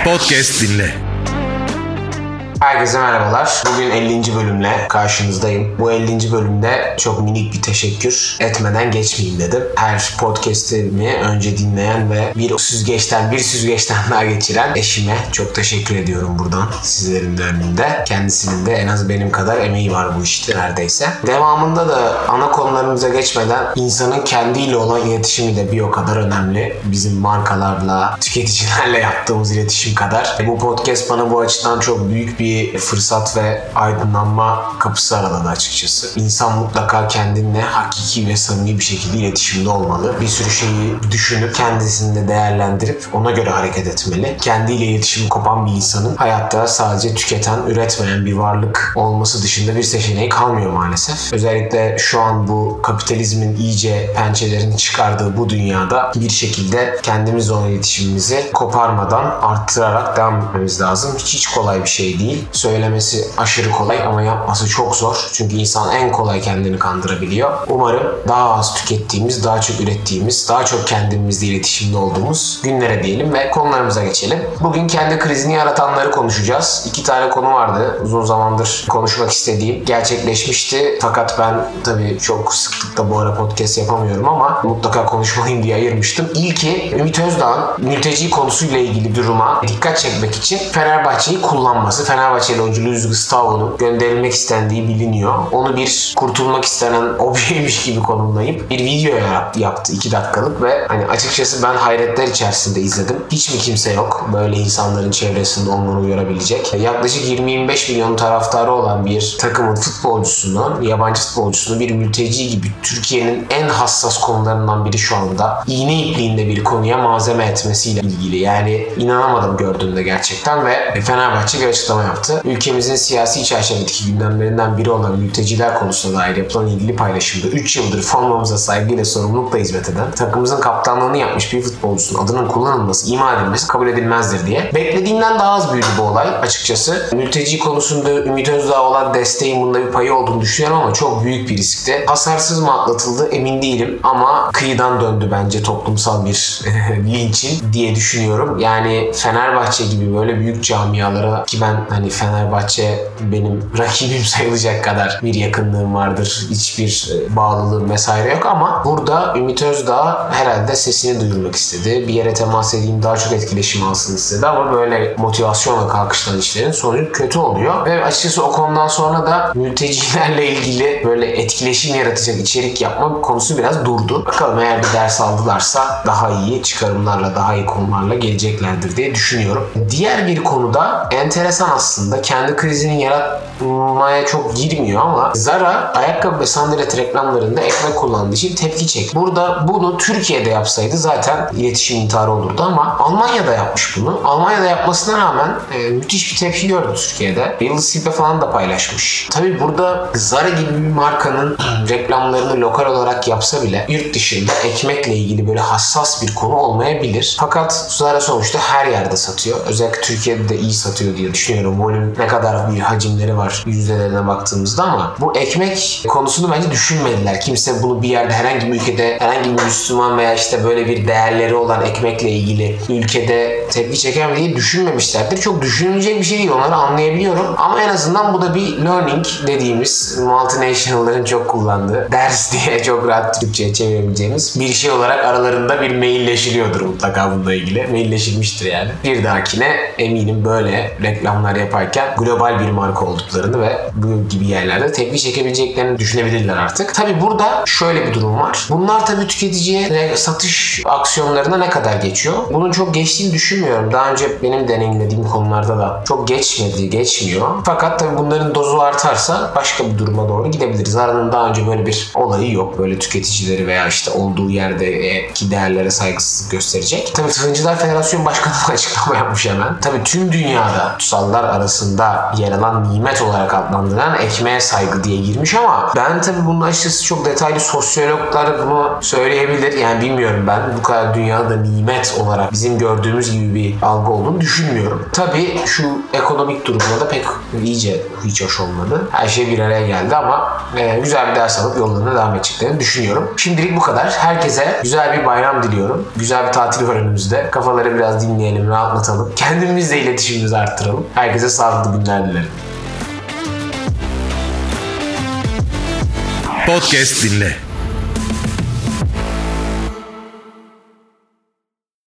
Podcast dinle. Herkese merhabalar. Bugün 50. bölümle karşınızdayım. Bu 50. bölümde çok minik bir teşekkür etmeden geçmeyeyim dedim. Her podcast'imi önce dinleyen ve bir süzgeçten daha geçiren eşime çok teşekkür ediyorum buradan sizlerin de önünde. Kendisinin de en az benim kadar emeği var bu işte neredeyse. Devamında da ana konularımıza geçmeden insanın kendiyle olan iletişimi de bir o kadar önemli. Bizim markalarla, tüketicilerle yaptığımız iletişim kadar. Bu podcast bana bu açıdan çok büyük bir fırsat ve aydınlanma kapısı araladı açıkçası. İnsan mutlaka kendinle hakiki ve samimi bir şekilde iletişimde olmalı. Bir sürü şeyi düşünüp kendisini de değerlendirip ona göre hareket etmeli. Kendiyle iletişimi kopan bir insanın hayatta sadece tüketen, üretmeyen bir varlık olması dışında bir seçeneği kalmıyor maalesef. Özellikle şu an bu kapitalizmin iyice pençelerini çıkardığı bu dünyada bir şekilde kendimizle olan iletişimimizi koparmadan arttırarak devam etmemiz lazım. Hiç kolay bir şey değil. Söylemesi aşırı kolay ama yapması çok zor. Çünkü insan en kolay kendini kandırabiliyor. Umarım daha az tükettiğimiz, daha çok ürettiğimiz, daha çok kendimizle iletişimde olduğumuz günlere diyelim ve konularımıza geçelim. Bugün kendi krizini yaratanları konuşacağız. 2 tane konu vardı. Uzun zamandır konuşmak istediğim. Gerçekleşmişti. Fakat ben tabii çok sıklıkla bu ara podcast yapamıyorum ama mutlaka konuşmalıyım diye ayırmıştım. İlki Ümit Özdağ'ın mülteci konusuyla ilgili duruma dikkat çekmek için Fenerbahçe'yi kullanması. Fenerbahçeli oyuncu Luis Gustavo'nun gönderilmek istendiği biliniyor. Onu bir kurtulmak istenen objeymiş gibi konumlayıp bir video yaptı 2 dakikalık ve hani açıkçası ben hayretler içerisinde izledim. Hiç mi kimse yok böyle insanların çevresinde onları uyarabilecek? Yaklaşık 20-25 milyon taraftarı olan bir takımın futbolcusunu, yabancı futbolcusunu bir mülteci gibi Türkiye'nin en hassas konularından biri şu anda iğne ipliğinde bir konuya malzeme etmesiyle ilgili. Yani inanamadım gördüğümde gerçekten ve Fenerbahçe bir açıklama yaptı. Ülkemizin siyasi çerçevedeki gündemlerinden biri olan mülteciler konusuna dair yapılan ilgili paylaşımda 3 yıldır formamıza saygıyla sorumlulukla hizmet eden, takımımızın kaptanlığını yapmış bir futbolcusunun adının kullanılması, ima edilmesi kabul edilmezdir diye. Beklediğimden daha az büyüdü bu olay açıkçası. Mülteci konusunda Ümit Özdağ olan desteğin bunda bir payı olduğunu düşünüyorum ama çok büyük bir riskti. Hasarsız mı atlatıldı emin değilim ama kıyıdan döndü bence toplumsal bir linçin diye düşünüyorum. Yani Fenerbahçe gibi böyle büyük camialara ki ben hani Fenerbahçe benim rakibim sayılacak kadar bir yakınlığım vardır. Hiçbir bağlılığım vesaire yok ama burada Ümit Özdağ herhalde sesini duyurmak istedi. Bir yere temas edeyim, daha çok etkileşim alsın istedi ama böyle motivasyonla kalkışılan işlerin sonucu kötü oluyor. Ve açıkçası o konudan sonra da mültecilerle ilgili böyle etkileşim yaratacak içerik yapma konusu biraz durdu. Bakalım eğer bir ders aldılarsa daha iyi çıkarımlarla, daha iyi konularla geleceklerdir diye düşünüyorum. Diğer bir konuda enteresan aslında. Kendi krizini yaratmaya çok girmiyor ama Zara ayakkabı ve sandalet reklamlarında ekmek kullandığı için tepki çekti. Burada bunu Türkiye'de yapsaydı zaten iletişim intiharı olurdu ama Almanya'da yapmış bunu. Almanya'da yapmasına rağmen müthiş bir tepki gördü Türkiye'de. Yıldız Tilbe falan da paylaşmış. Tabii burada Zara gibi bir markanın reklamlarını lokal olarak yapsa bile yurt dışında ekmekle ilgili böyle hassas bir konu olmayabilir. Fakat Zara sonuçta her yerde satıyor. Özellikle Türkiye'de de iyi satıyor diye düşünüyorum. Volüm ne kadar bir hacimleri var yüzdelerine baktığımızda ama bu ekmek konusunu bence düşünmediler. Kimse bunu bir yerde herhangi bir ülkede herhangi bir Müslüman veya işte böyle bir değerleri olan ekmekle ilgili ülkede tepki çeken diye düşünmemişlerdir. Çok düşünülecek bir şey değil. Onları anlayabiliyorum. Ama en azından bu da bir learning dediğimiz multinational'ların çok kullandığı ders diye çok rahat Türkçe'ye çevirebileceğimiz bir şey olarak aralarında bir mailleşiliyordur mutlaka bununla ilgili. Mailleşilmiştir yani. Bir dahakine eminim böyle reklamlar yaparken global bir marka olduklarını ve bu gibi yerlerde tepki çekebileceklerini düşünebilirler artık. Tabii burada şöyle bir durum var. Bunlar tabii tüketiciye satış aksiyonlarına ne kadar geçiyor? Bunun çok geçtiğini düşünmüyorum. Daha önce benim deneyimlediğim konularda da çok geçmiyor. Fakat tabii bunların dozu artarsa başka bir duruma doğru gidebiliriz. Zara'nın daha önce böyle bir olayı yok. Böyle tüketicileri veya işte olduğu yerdeki değerlere saygısızlık gösterecek. Tabii Fırıncılar Federasyonu Başkanı açıklama yapmış hemen. Tabii tüm dünyada tutsallar arasında arasında yer alan nimet olarak adlandırılan ekmeğe saygı diye girmiş ama ben tabii bunun açıkçası çok detaylı sosyologlar bunu söyleyebilir. Yani bilmiyorum, ben bu kadar dünyada nimet olarak bizim gördüğümüz gibi bir algı olduğunu düşünmüyorum. Tabii şu ekonomik durumda da pek iyice hiç hoş olmadı. Her şey bir araya geldi ama güzel bir ders alıp yollarına devam edeceklerini düşünüyorum. Şimdilik bu kadar. Herkese güzel bir bayram diliyorum. Güzel bir tatil var önümüzde. Kafaları biraz dinleyelim, rahatlatalım. Kendimizle iletişimimizi arttıralım. Herkese sağlıklı günler dilerim. Podcast dinle.